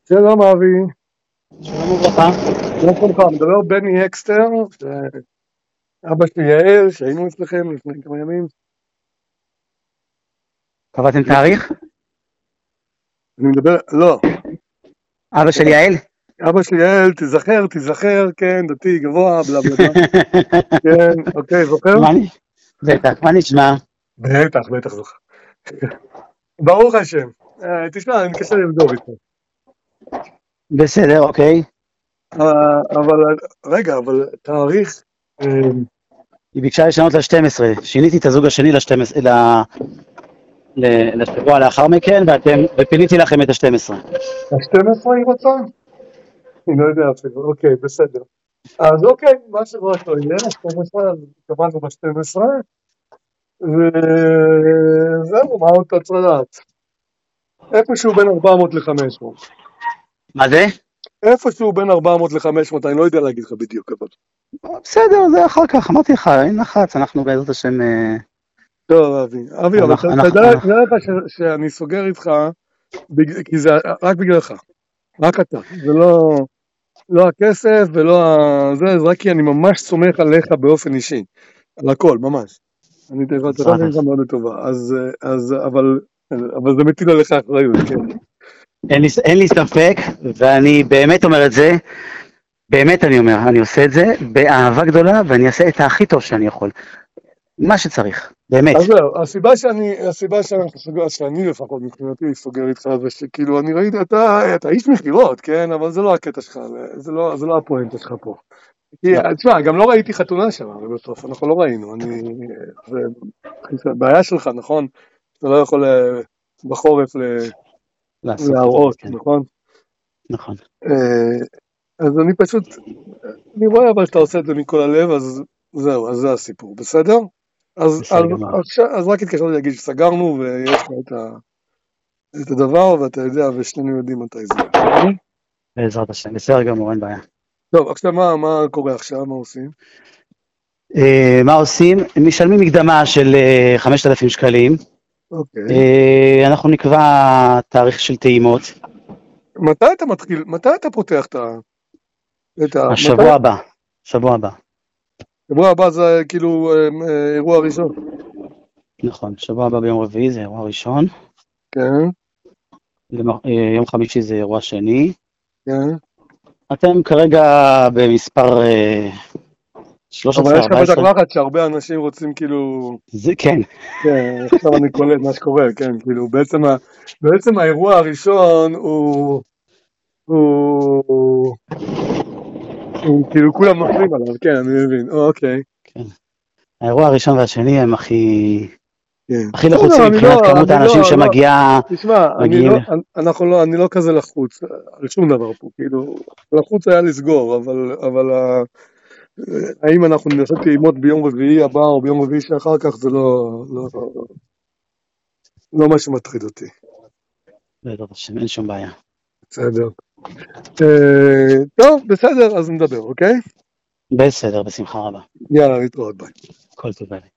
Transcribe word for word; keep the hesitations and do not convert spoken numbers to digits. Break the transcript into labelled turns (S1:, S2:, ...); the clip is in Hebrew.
S1: שלום אבי.
S2: שלום וברכה.
S1: מה שלומך? מדבר בני אקסטר, אבא שלי יעל, שהיינו אצלכם לפני כמה ימים.
S2: קבעתם תאריך?
S1: אני מדבר, לא.
S2: אבא של יעל?
S1: אבא שלי יעל, תיזכר, תיזכר, כן, דתי, גבוה, בלה בלה בלה. כן, אוקיי, זוכר?
S2: מה נ- בטח, מה נשמע?
S1: בטח, בטח זוכר. ברוך השם. אה, תשמע, אני מתקשר לבדוק איתך.
S2: בסדר, אוקיי.
S1: אה, אבל, רגע, אבל תאריך, אה,
S2: היא ביקשה לשנות ל-שתים עשרה, שיניתי את הזוג השני ל-שתים עשרה, ל- ל- לשבוע לאחר מכן, ואתם, ופיניתי לכם את ה-שתים עשרה.
S1: ה-שתים עשרה היא רוצה? אני לא יודע אפילו, אוקיי, בסדר. אז אוקיי, מה שרק לא יהיה, ה-שתים עשרה, אז קבענו ב-שתים עשרה. וזהו, מה עוד אתה צריך לדעת? איפשהו בין ארבע מאות ל-חמש מאות.
S2: מה זה?
S1: איפשהו בין ארבע מאות ל-חמש מאות, אני לא יודע להגיד לך בדיוק, אבל...
S2: בסדר, זה אחר כך, אמרתי לך, אין לחץ, אנחנו בעזרת השם... אה,
S1: טוב, אבי, אבי, אבל
S2: אנחנו,
S1: תדע
S2: אנחנו, אנחנו,
S1: לך ש- שאני סוגר איתך, בג- כי זה רק בגללך, רק אתה. זה לא, לא הכסף ולא ה... זה, זה רק כי אני ממש סומך עליך באופן אישי. על הכל, ממש. אני תכף
S2: בעזרת
S1: לך
S2: השם.
S1: מאוד לטובה. אז, אז, אבל, אבל זה מטיל עליך אחריות, כן.
S2: אין לי, אין לי ספק, ואני באמת אומר את זה, באמת אני אומר, אני עושה את זה באהבה גדולה, ואני אעשה את הכי טוב שאני יכול. מה שצריך, באמת.
S1: אז זהו, הסיבה שאני, הסיבה שאנחנו סוגר, שאני לפחות מבחינתי סוגר איתך, זה שכאילו אני ראיתי, אתה, אתה איש מכירות, כן, אבל זה לא הקטע שלך, זה לא, זה לא הפואנטה שלך פה. כי,
S2: לא,
S1: תשמע, גם לא ראיתי חתונה שם, אבל בסוף אנחנו לא ראינו, אני, זה בעיה שלך, נכון? אתה לא יכול אה, בחורף ל-
S2: לעשות את זה,
S1: להראות,
S2: כן,
S1: נכון?
S2: נכון.
S1: אה, אז אני פשוט, אני רואה אבל שאתה עושה את זה מכל הלב, אז זהו, אז זה הסיפור, בסדר? אז, אז,
S2: בסדר גמר.
S1: עכשיו, אז רק התקשרתי להגיד שסגרנו ויש לך את, ה, את הדבר ואתה יודע ושנינו יודעים מתי זה. בסדר?
S2: בעזרת השם, בסדר גמור, אין בעיה.
S1: טוב, עכשיו מה, מה קורה עכשיו, מה עושים?
S2: אה, מה עושים? משלמים מקדמה של אה, חמשת אלפים שקלים.
S1: אוקיי.
S2: אה, אנחנו נקבע תאריך של טעימות.
S1: מתי אתה מתחיל, מתי אתה פותח את ה... את ה מתי?
S2: השבוע הבא, שבוע הבא.
S1: שבוע הבא זה כאילו אה, אה, אירוע ראשון.
S2: נכון, שבוע הבא ביום רביעי זה אירוע ראשון.
S1: כן,
S2: למ- אה, יום חמישי זה אירוע שני.
S1: כן.
S2: אתם כרגע במספר אה,
S1: אבל יש
S2: שלוש עשרה
S1: לך בטח
S2: ארבע עשרה.
S1: לחץ שהרבה אנשים רוצים כאילו...
S2: זה כן,
S1: כן, עכשיו אני קולט מה שקורה, כן, כאילו בעצם, ה... בעצם האירוע הראשון הוא... הוא... הוא כאילו כולם נופלים עליו, כן, אני מבין, אוקיי.
S2: כן. האירוע הראשון והשני הם הכי
S1: כן.
S2: הכי לחוצים
S1: בסדר, אני לא,
S2: מבחינת כמות
S1: אני
S2: האנשים
S1: לא, לא,
S2: שמגיעה,
S1: תשמע, אני
S2: מגיעים.
S1: לא, אנחנו לא, אני לא כזה לחוץ על שום דבר פה, כאילו, לחוץ היה לסגור, אבל, אבל ה- האם אנחנו נעשה טעימות ביום רביעי הבא או ביום רביעי שאחר כך, זה לא, לא, לא מה שמטריד אותי.
S2: בעזרת השם, אין שום בעיה.
S1: בסדר. אה, טוב, בסדר, אז נדבר, אוקיי?
S2: בסדר, בשמחה רבה.
S1: יאללה, להתראות, ביי.
S2: כל טוב.